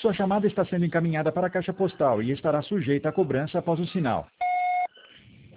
Sua chamada está sendo encaminhada para a caixa postal e estará sujeita a cobrança após o sinal.